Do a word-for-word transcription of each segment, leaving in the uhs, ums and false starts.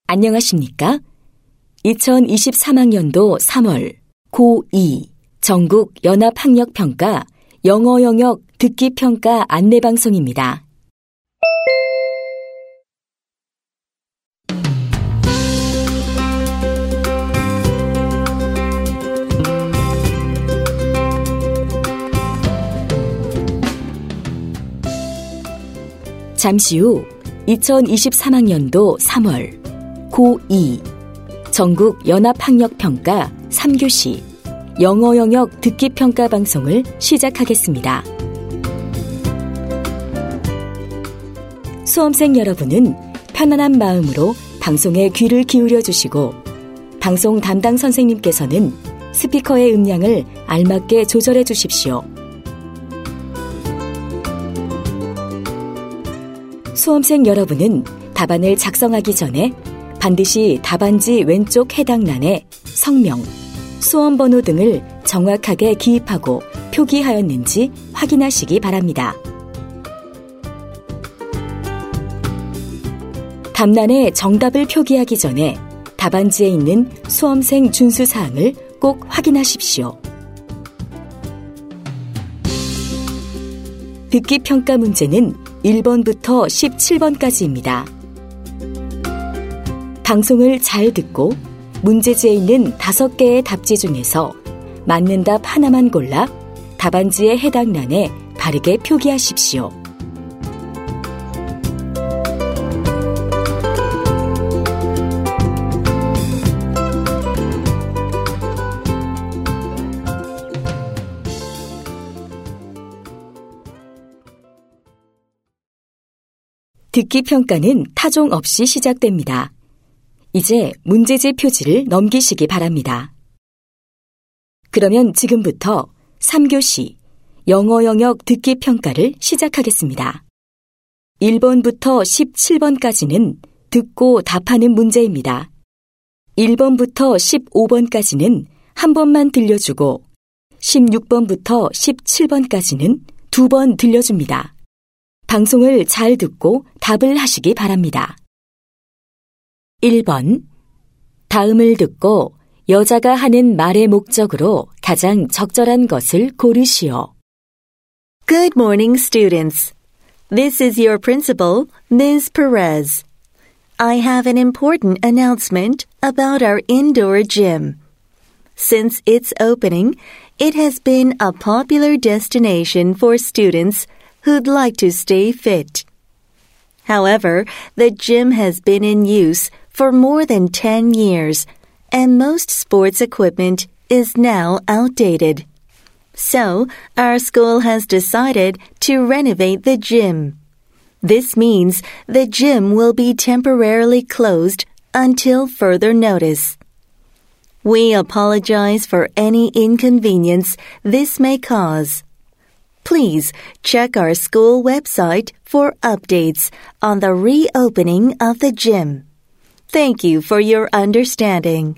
안녕하십니까? 이천이십삼 학년도 삼월 고이 전국 연합학력평가 영어 영역 듣기평가 안내방송입니다. 잠시 후 이천이십삼 학년도 삼월 고이 전국 연합학력평가 삼 교시 영어 영역 듣기평가 방송을 시작하겠습니다. 수험생 여러분은 편안한 마음으로 방송에 귀를 기울여 주시고 방송 담당 선생님께서는 스피커의 음량을 알맞게 조절해 주십시오. 수험생 여러분은 답안을 작성하기 전에 반드시 답안지 왼쪽 해당란에 성명, 수험번호 등을 정확하게 기입하고 표기하였는지 확인하시기 바랍니다. 답란에 정답을 표기하기 전에 답안지에 있는 수험생 준수사항을 꼭 확인하십시오. 듣기평가 문제는 일 번부터 십칠 번까지입니다. 방송을 잘 듣고 문제지에 있는 다섯 개의 답지 중에서 맞는 답 하나만 골라 답안지의 해당 란에 바르게 표기하십시오. 듣기평가는 타종 없이 시작됩니다. 이제 문제지 표지를 넘기시기 바랍니다. 그러면 지금부터 삼 교시 영어 영역 듣기평가를 시작하겠습니다. 일 번부터 십칠 번까지는 듣고 답하는 문제입니다. 일 번부터 십오 번까지는 한 번만 들려주고 십육 번부터 십칠 번까지는 두 번 들려줍니다. 방송을 잘 듣고 답을 하시기 바랍니다. 일 번. 다음을 듣고 여자가 하는 말의 목적으로 가장 적절한 것을 고르시오. Good morning, students. This is your principal, Miz Perez. I have an important announcement about our indoor gym. Since its opening, it has been a popular destination for students who'd like to stay fit. However, the gym has been in use for more than ten years, and most sports equipment is now outdated. So, our school has decided to renovate the gym. This means the gym will be temporarily closed until further notice. We apologize for any inconvenience this may cause. Please check our school website for updates on the reopening of the gym. Thank you for your understanding.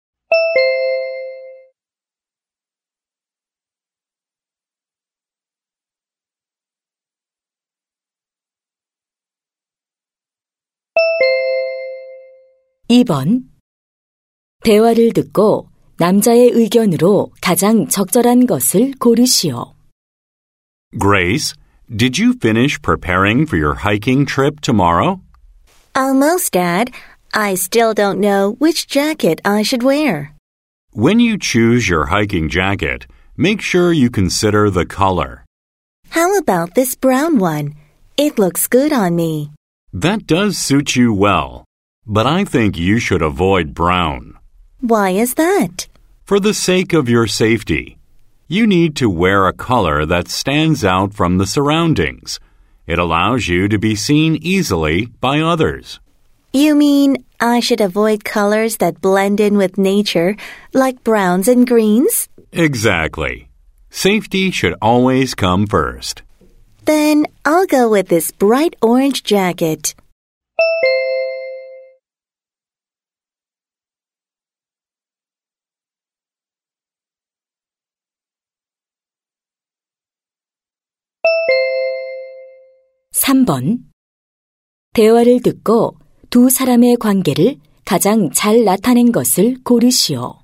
이 번. 대화를 듣고 남자의 의견으로 가장 적절한 것을 고르시오. Grace, did you finish preparing for your hiking trip tomorrow? Almost, Dad. I still don't know which jacket I should wear. When you choose your hiking jacket, make sure you consider the color. How about this brown one? It looks good on me. That does suit you well, but I think you should avoid brown. Why is that? For the sake of your safety, you need to wear a color that stands out from the surroundings. It allows you to be seen easily by others. You mean I should avoid colors that blend in with nature, like browns and greens? Exactly. Safety should always come first. Then I'll go with this bright orange jacket. 삼 번. 대화를 듣고 두 사람의 관계를 가장 잘 나타낸 것을 고르시오.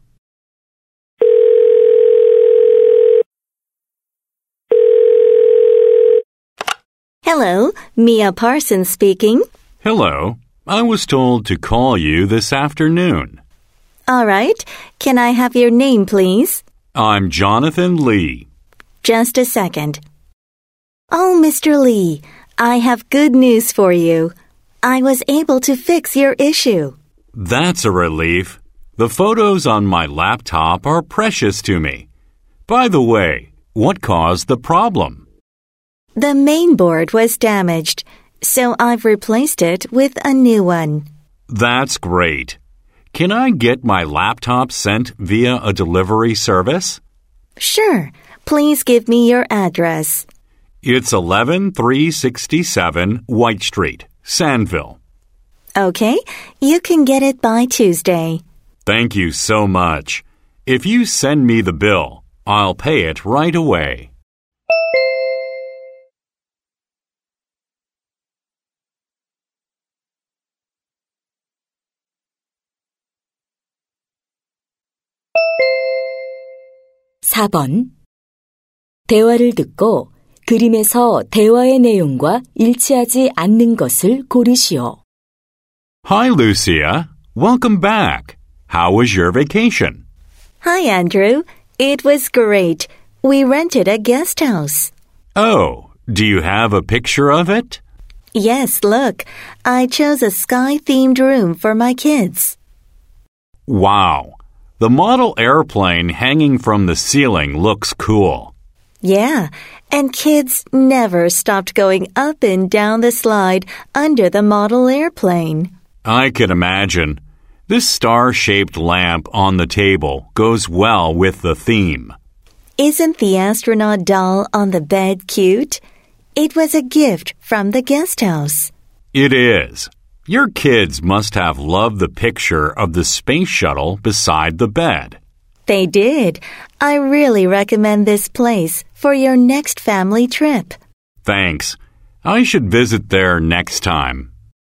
Hello, Mia Parsons speaking. Hello. I was told to call you this afternoon. All right. Can I have your name, please? I'm Jonathan Lee. Just a second. Oh, Mister Lee, I have good news for you. I was able to fix your issue. That's a relief. The photos on my laptop are precious to me. By the way, what caused the problem? The main board was damaged, so I've replaced it with a new one. That's great. Can I get my laptop sent via a delivery service? Sure. Please give me your address. It's eleven three sixty-seven White Street, Sandville. Okay, you can get it by Tuesday. Thank you so much. If you send me the bill, I'll pay it right away. 사 번. 대화를 듣고 그림에서 대화의 내용과 일치하지 않는 것을 고르시오. Hi, Lucia. Welcome back. How was your vacation? Hi, Andrew. It was great. We rented a guest house. Oh, do you have a picture of it? Yes, look. I chose a sky-themed room for my kids. Wow. The model airplane hanging from the ceiling looks cool. Yeah, and kids never stopped going up and down the slide under the model airplane. I can imagine. This star-shaped lamp on the table goes well with the theme. Isn't the astronaut doll on the bed cute? It was a gift from the guest house. It is. Your kids must have loved the picture of the space shuttle beside the bed. They did. I really recommend this place for your next family trip. Thanks. I should visit there next time.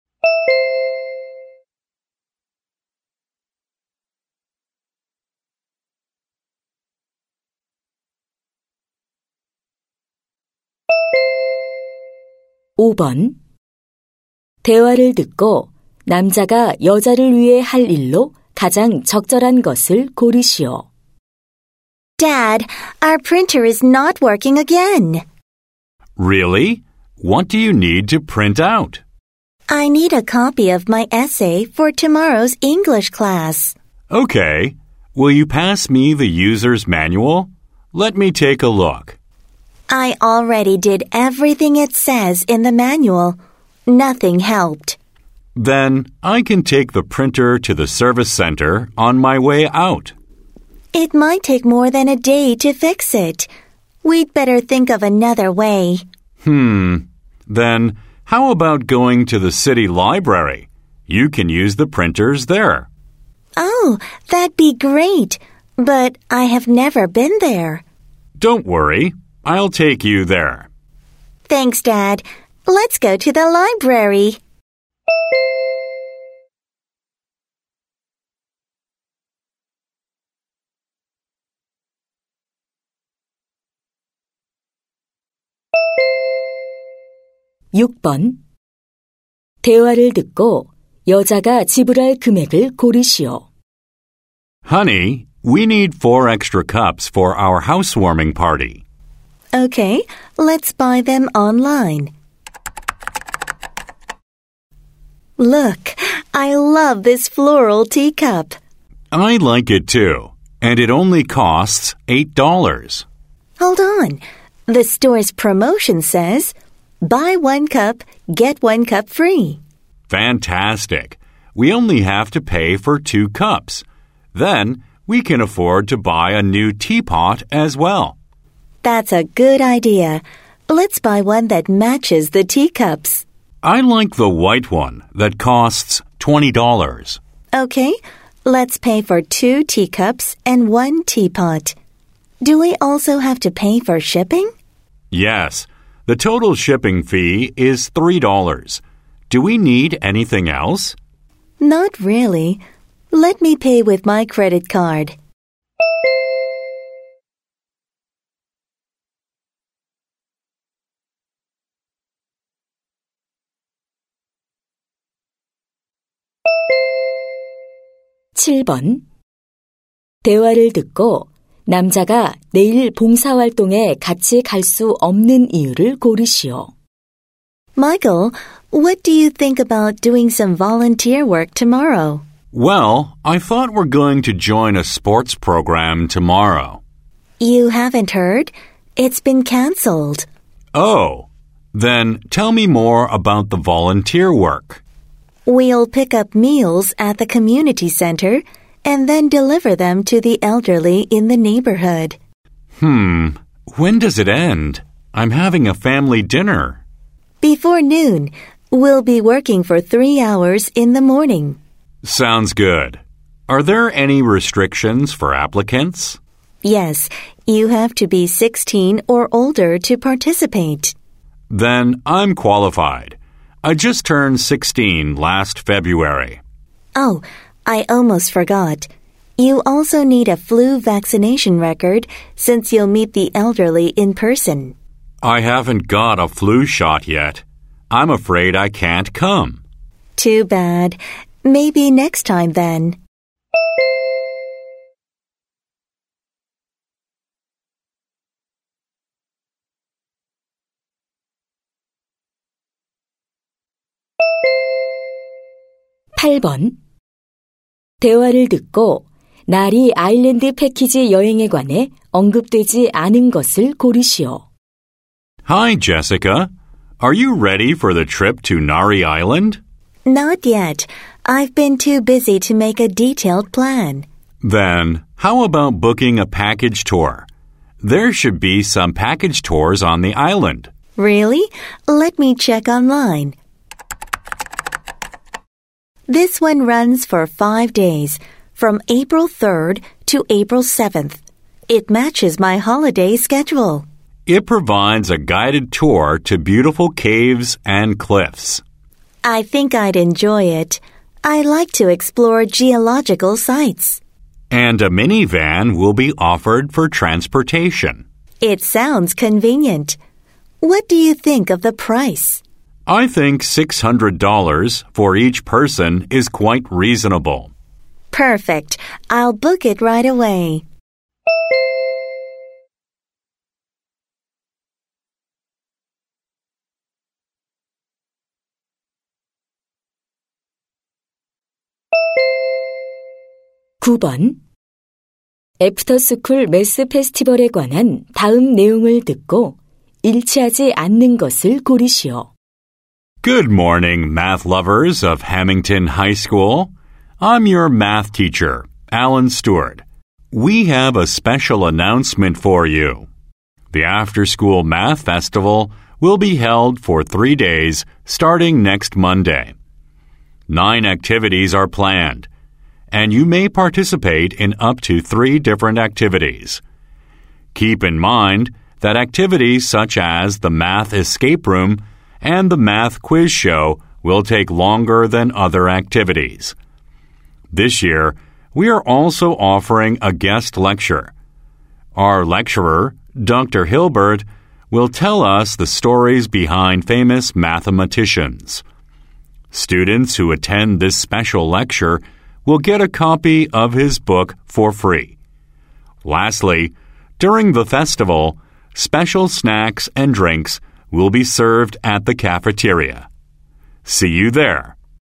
오 번. 대화를 듣고 남자가 여자를 위해 할 일로 가장 적절한 것을 고르시오. Dad, our printer is not working again. Really? What do you need to print out? I need a copy of my essay for tomorrow's English class. Okay. Will you pass me the user's manual? Let me take a look. I already did everything it says in the manual. Nothing helped. Then I can take the printer to the service center on my way out. It might take more than a day to fix it. We'd better think of another way. Hmm. Then how about going to the city library? You can use the printers there. Oh, that'd be great. But I have never been there. Don't worry. I'll take you there. Thanks, Dad. Let's go to the library. 육 번. 대화를 듣고 여자가 지불할 금액을 고르시오. Honey, we need four extra cups for our housewarming party. Okay, let's buy them online. Look, I love this floral teacup. I like it too, and it only costs eight dollars. Hold on. The store's promotion says, buy one cup, get one cup free. Fantastic. We only have to pay for two cups. Then we can afford to buy a new teapot as well. That's a good idea. Let's buy one that matches the teacups. I like the white one that costs twenty dollars. Okay, let's pay for two teacups and one teapot. Do we also have to pay for shipping? Yes. The total shipping fee is three dollars. Do we need anything else? Not really. Let me pay with my credit card. 칠 번. 대화를 듣고 남자가 내일 봉사활동에 같이 갈 수 없는 이유를 고르시오. Michael, what do you think about doing some volunteer work tomorrow? Well, I thought we're going to join a sports program tomorrow. You haven't heard? It's been canceled. Oh, then tell me more about the volunteer work. We'll pick up meals at the community center and then deliver them to the elderly in the neighborhood. Hmm, when does it end? I'm having a family dinner. Before noon, we'll be working for three hours in the morning. Sounds good. Are there any restrictions for applicants? Yes, you have to be sixteen or older to participate. Then I'm qualified. I just turned sixteen last February. Oh, I almost forgot. You also need a flu vaccination record since you'll meet the elderly in person. I haven't got a flu shot yet. I'm afraid I can't come. Too bad. Maybe next time then. 팔 번. 대화를 듣고 나리 아일랜드 패키지 여행에 관해 언급되지 않은 것을 고르시오. Hi, Jessica. Are you ready for the trip to Nari Island? Not yet. I've been too busy to make a detailed plan. Then, how about booking a package tour? There should be some package tours on the island. Really? Let me check online. This one runs for five days, from April third to April seventh. It matches my holiday schedule. It provides a guided tour to beautiful caves and cliffs. I think I'd enjoy it. I like to explore geological sites. And a minivan will be offered for transportation. It sounds convenient. What do you think of the price? I think six hundred dollars for each person is quite reasonable. Perfect. I'll book it right away. 구 번. 애프터스쿨 매스 페스티벌에 관한 다음 내용을 듣고 일치하지 않는 것을 고르시오. Good morning, math lovers of Hamilton High School. I'm your math teacher, Alan Stewart. We have a special announcement for you. The After-School Math Festival will be held for three days starting next Monday. Nine activities are planned, and you may participate in up to three different activities. Keep in mind that activities such as the Math Escape Room and the Math Quiz Show will take longer than other activities. This year, we are also offering a guest lecture. Our lecturer, Doctor Hilbert, will tell us the stories behind famous mathematicians. Students who attend this special lecture will get a copy of his book for free. Lastly, during the festival, special snacks and drinks will be served at the cafeteria. See you there.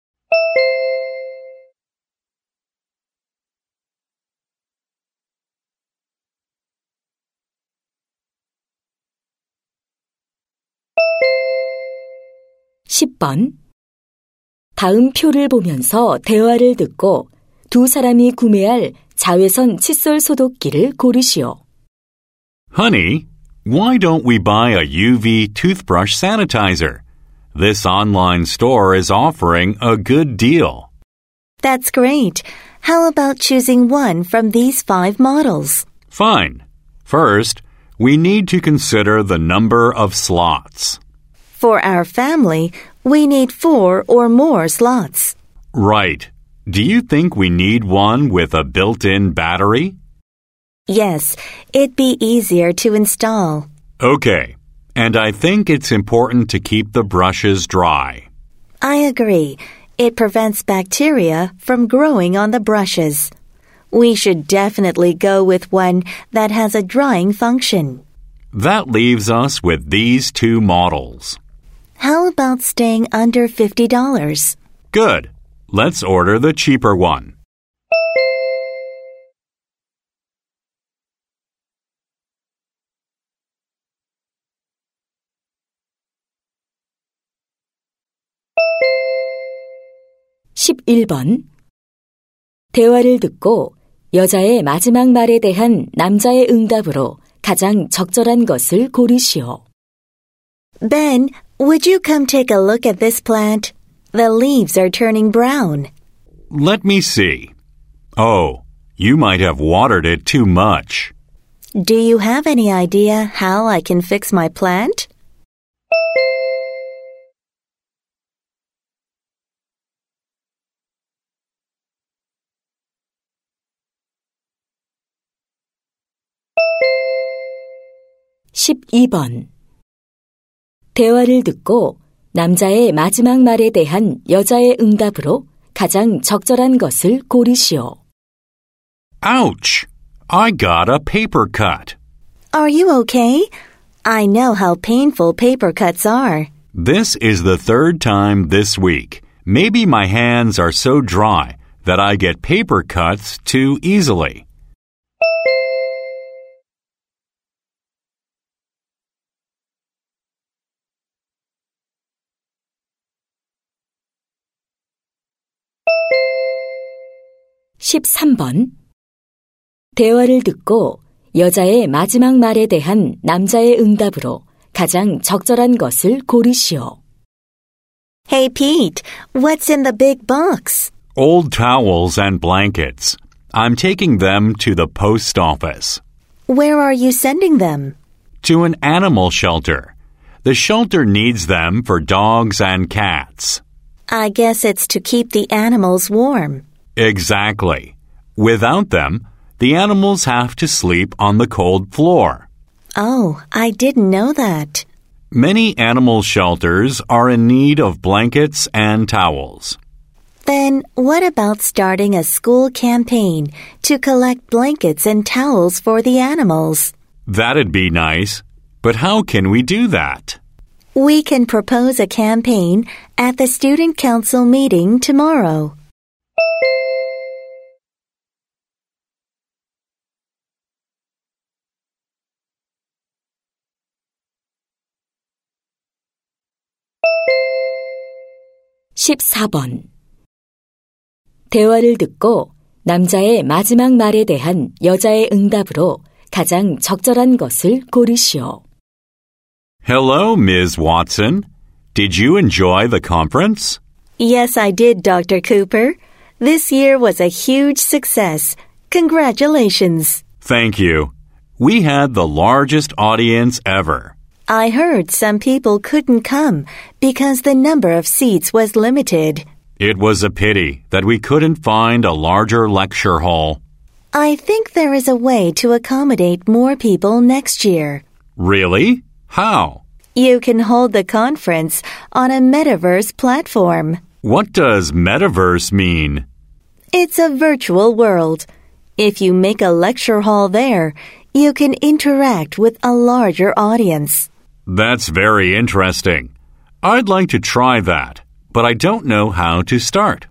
십 번. 다음 표를 보면서 대화를 듣고 두 사람이 구매할 자외선 칫솔 소독기를 고르시오. Honey, why don't we buy a U V toothbrush sanitizer? This online store is offering a good deal. That's great. How about choosing one from these five models? Fine. First, we need to consider the number of slots. For our family, we need four or more slots. Right. Do you think we need one with a built-in battery? Yes, it'd be easier to install. Okay, and I think it's important to keep the brushes dry. I agree. It prevents bacteria from growing on the brushes. We should definitely go with one that has a drying function. That leaves us with these two models. How about staying under fifty dollars? Good. Let's order the cheaper one. 십일 번. 대화를 듣고 여자의 마지막 말에 대한 남자의 응답으로 가장 적절한 것을 고르시오. Ben, would you come take a look at this plant? The leaves are turning brown. Let me see. Oh, you might have watered it too much. Do you have any idea how I can fix my plant? 십이 번. 대화를 듣고 남자의 마지막 말에 대한 여자의 응답으로 가장 적절한 것을 고르시오. Ouch! I got a paper cut. Are you okay? I know how painful paper cuts are. This is the third time this week. Maybe my hands are so dry that I get paper cuts too easily. 십삼 번. 대화를 듣고 여자의 마지막 말에 대한 남자의 응답으로 가장 적절한 것을 고르시오. Hey Pete, what's in the big box? Old towels and blankets. I'm taking them to the post office. Where are you sending them? To an animal shelter. The shelter needs them for dogs and cats. I guess it's to keep the animals warm. Exactly. Without them, the animals have to sleep on the cold floor. Oh, I didn't know that. Many animal shelters are in need of blankets and towels. Then what about starting a school campaign to collect blankets and towels for the animals? That'd be nice. But how can we do that? We can propose a campaign at the student council meeting tomorrow. 십사 번. 대화를 듣고 남자의 마지막 말에 대한 여자의 응답으로 가장 적절한 것을 고르시오. Hello, Miz Watson. Did you enjoy the conference? Yes, I did, Doctor Cooper. This year was a huge success. Congratulations. Thank you. We had the largest audience ever. I heard some people couldn't come because the number of seats was limited. It was a pity that we couldn't find a larger lecture hall. I think there is a way to accommodate more people next year. Really? How? You can hold the conference on a metaverse platform. What does metaverse mean? It's a virtual world. If you make a lecture hall there, you can interact with a larger audience. That's very interesting. I'd like to try that, but I don't know how to start.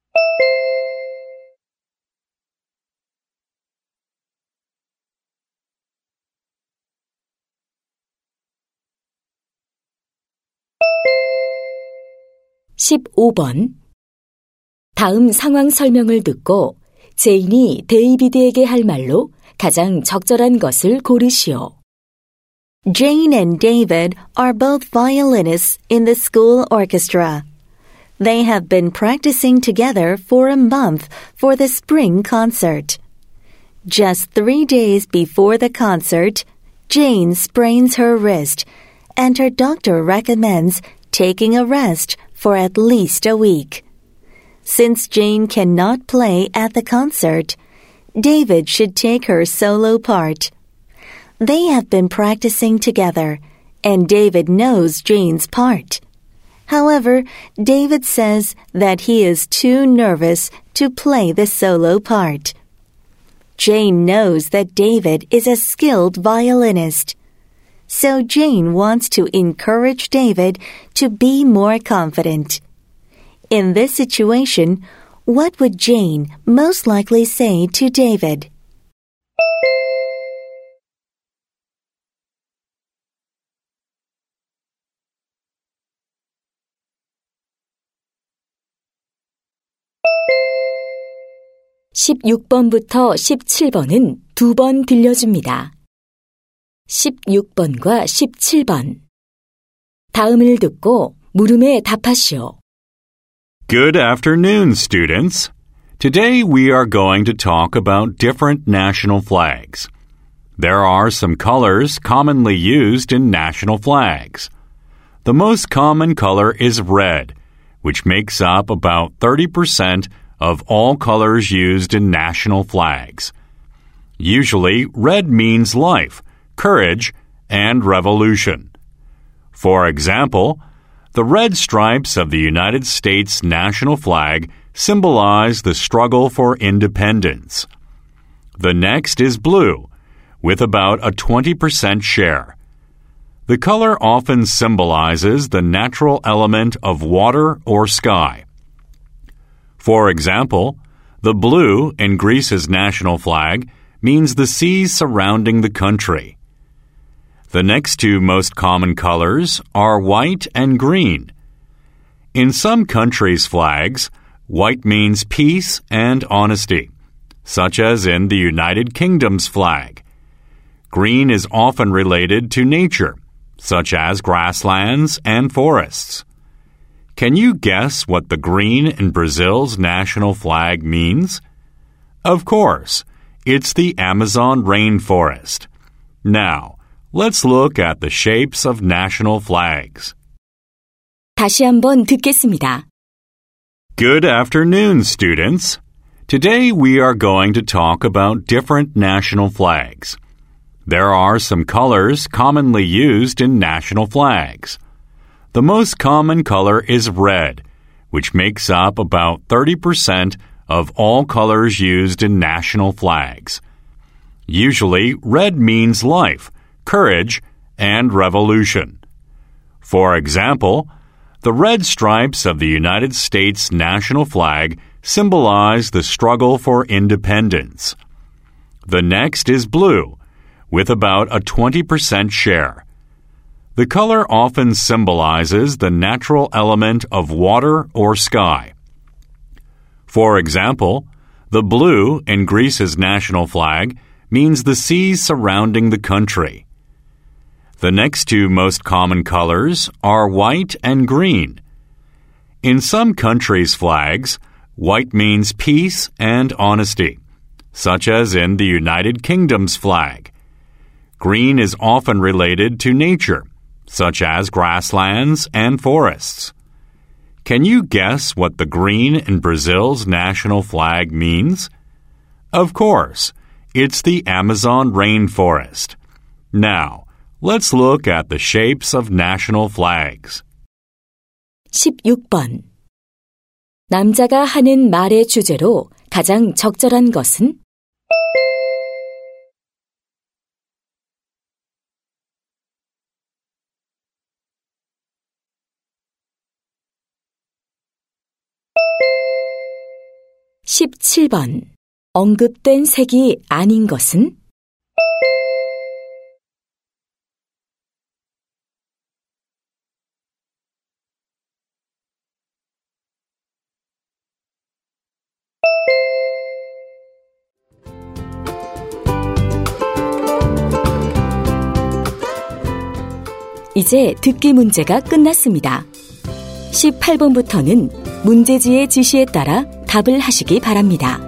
십오 번. 다음 상황 설명을 듣고 제인이 데이비드에게 할 말로 가장 적절한 것을 고르시오. Jane and David are both violinists in the school orchestra. They have been practicing together for a month for the spring concert. Just three days before the concert, Jane sprains her wrist, and her doctor recommends taking a rest for at least a week. Since Jane cannot play at the concert, David should take her solo part. They have been practicing together, and David knows Jane's part. However, David says that he is too nervous to play the solo part. Jane knows that David is a skilled violinist. So Jane wants to encourage David to be more confident. In this situation, what would Jane most likely say to David? 십육 번부터 십칠 번은 두 번 들려줍니다. 십육 번과 십칠 번. 다음을 듣고 물음에 답하시오. Good afternoon, students. Today we are going to talk about different national flags. There are some colors commonly used in national flags. The most common color is red, which makes up about thirty percent of all colors used in national flags. Usually, red means life, courage, and revolution. For example, the red stripes of the United States national flag symbolize the struggle for independence. The next is blue, with about a twenty percent share. The color often symbolizes the natural element of water or sky. For example, the blue in Greece's national flag means the seas surrounding the country. The next two most common colors are white and green. In some countries' flags, white means peace and honesty, such as in the United Kingdom's flag. Green is often related to nature, such as grasslands and forests. Can you guess what the green in Brazil's national flag means? Of course, it's the Amazon rainforest. Now, let's look at the shapes of national flags. 다시 한번 듣겠습니다. Good afternoon, students. Today we are going to talk about different national flags. There are some colors commonly used in national flags. The most common color is red, which makes up about thirty percent of all colors used in national flags. Usually, red means life, courage, and revolution. For example, the red stripes of the United States national flag symbolize the struggle for independence. The next is blue, with about a twenty percent share. The color often symbolizes the natural element of water or sky. For example, the blue in Greece's national flag means the seas surrounding the country. The next two most common colors are white and green. In some countries' flags, white means peace and honesty, such as in the United Kingdom's flag. Green is often related to nature, such as grasslands and forests. Can you guess what the green in Brazil's national flag means? Of course, it's the Amazon rainforest. Now, let's look at the shapes of national flags. 십육 번. 남자가 하는 말의 주제로 가장 적절한 것은? 십칠 번. 언급된 색이 아닌 것은? 이제 듣기 문제가 끝났습니다. 십팔 번부터는 문제지의 지시에 따라 답을 하시기 바랍니다.